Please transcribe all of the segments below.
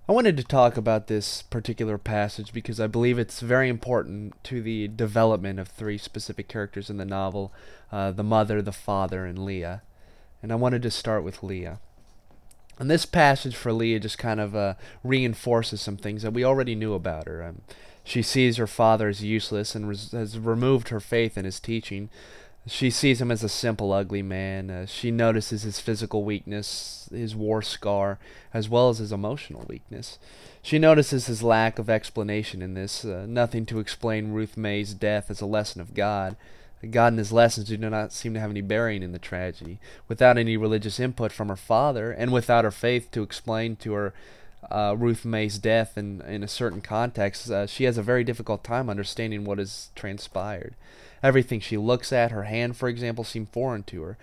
I wanted to talk about this particular passage because I believe it's very important to the development of three specific characters in the novel, the mother, the father, and Leah. And I wanted to start with Leah. And this passage for Leah just kind of reinforces some things that we already knew about her. She sees her father as useless and has removed her faith in his teaching. She sees him as a simple, ugly man. She notices his physical weakness, his war scar, as well as his emotional weakness. She notices his lack of explanation in this. Nothing to explain Ruth May's death as a lesson of God. God and his lessons do not seem to have any bearing in the tragedy. Without any religious input from her father, and without her faith to explain to her Ruth May's death in a certain context, she has a very difficult time understanding what has transpired. Everything she looks at, her hand, for example, seemed foreign to her.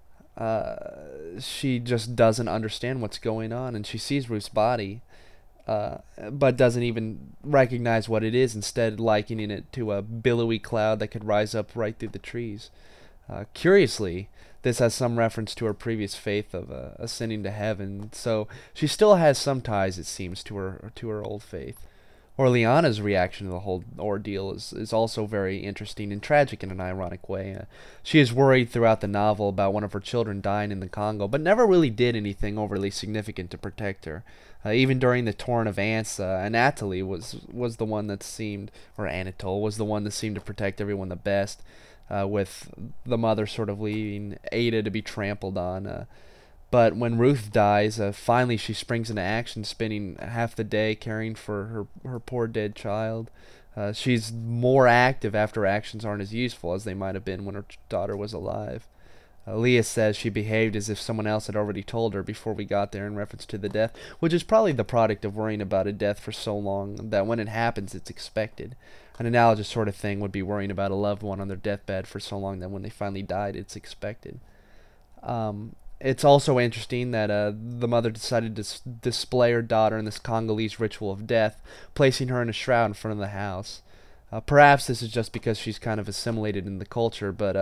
She just doesn't understand what's going on, and she sees Ruth's body, but doesn't even recognize what it is, instead likening it to a billowy cloud that could rise up right through the trees. Curiously, this has some reference to her previous faith of ascending to heaven, so she still has some ties, it seems, to her old faith. Orleana's reaction to the whole ordeal is also very interesting and tragic in an ironic way. She is worried throughout the novel about one of her children dying in the Congo, but never really did anything overly significant to protect her. Even during the torrent of ants, Anatoly was the one that seemed, or Anatole was the one that seemed to protect everyone the best, with the mother sort of leaving Ada to be trampled on. But when Ruth dies, finally she springs into action, spending half the day caring for her poor dead child. She's more active after actions aren't as useful as they might have been when her daughter was alive. Leah says she behaved as if someone else had already told her before we got there in reference to the death, which is probably the product of worrying about a death for so long that when it happens it's expected. An analogous sort of thing would be worrying about a loved one on their deathbed for so long that when they finally died it's expected. It's also interesting that the mother decided to display her daughter in this Congolese ritual of death, placing her in a shroud in front of the house. Perhaps this is just because she's kind of assimilated in the culture, but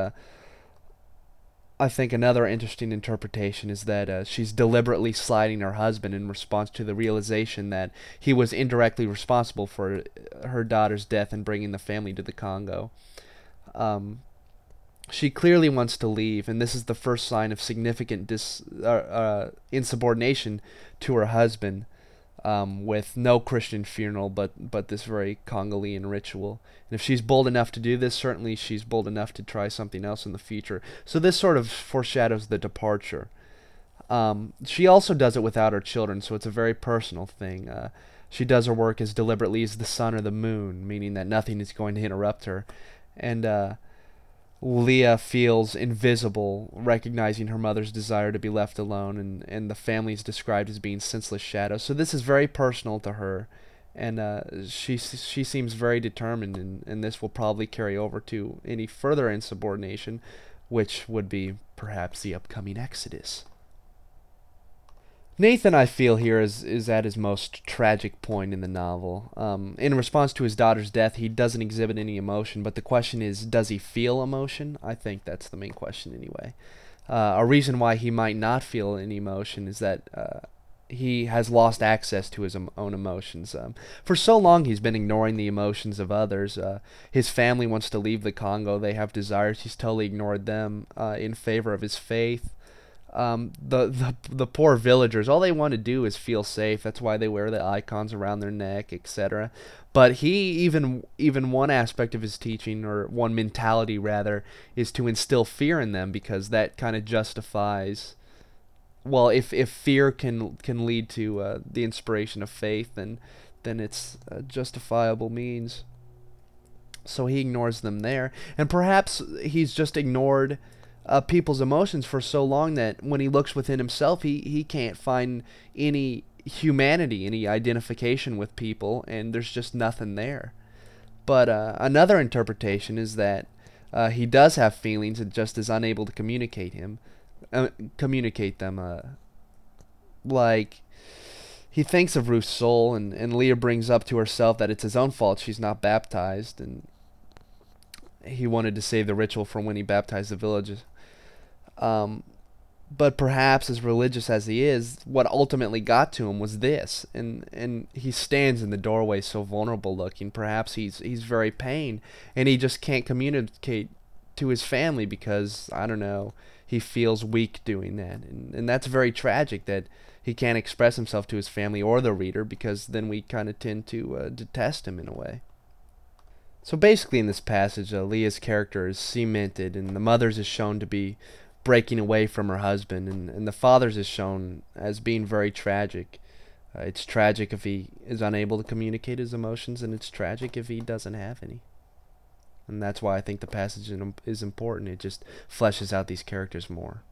I think another interesting interpretation is that she's deliberately sliding her husband in response to the realization that he was indirectly responsible for her daughter's death and bringing the family to the Congo. Um, she clearly wants to leave, and this is the first sign of significant insubordination to her husband, with no Christian funeral, but this very Congolian ritual. And if she's bold enough to do this, certainly she's bold enough to try something else in the future. So this sort of foreshadows the departure. She also does it without her children, so it's a very personal thing. She does her work as deliberately as the sun or the moon, meaning that nothing is going to interrupt her. And Leah feels invisible, recognizing her mother's desire to be left alone, and the family is described as being senseless shadows. So this is very personal to her, and she seems very determined, and this will probably carry over to any further insubordination, which would be perhaps the upcoming Exodus. Nathan, I feel here, is at his most tragic point in the novel. In response to his daughter's death, he doesn't exhibit any emotion, but the question is, does he feel emotion? I think that's the main question anyway. A reason why he might not feel any emotion is that he has lost access to his own emotions. For so long, he's been ignoring the emotions of others. His family wants to leave the Congo. They have desires. He's totally ignored them in favor of his faith. The poor villagers, all they want to do is feel safe. That's why they wear the icons around their neck, etc. But he even one aspect of his teaching, or one mentality rather, is to instill fear in them, because that kind of justifies. Well, if fear can lead to the inspiration of faith, then it's a justifiable means. So he ignores them there, and perhaps he's just ignored people's emotions for so long that when he looks within himself, he can't find any humanity, any identification with people, and there's just nothing there. But another interpretation is that he does have feelings and just is unable to communicate them. Like, he thinks of Ruth's soul, and Leah brings up to herself that it's his own fault she's not baptized, and he wanted to save the ritual from when he baptized the village. Um, But perhaps, as religious as he is, what ultimately got to him was this, and he stands in the doorway so vulnerable looking. Perhaps he's very pained, and he just can't communicate to his family because, I don't know, he feels weak doing that, and that's very tragic that he can't express himself to his family or the reader, because then we kind of tend to detest him in a way. So basically, in this passage, Leah's character is cemented, and the mother's is shown to be breaking away from her husband, and the father's is shown as being very tragic. It's tragic if he is unable to communicate his emotions, and it's tragic if he doesn't have any. And that's why I think the passage is important. It just fleshes out these characters more.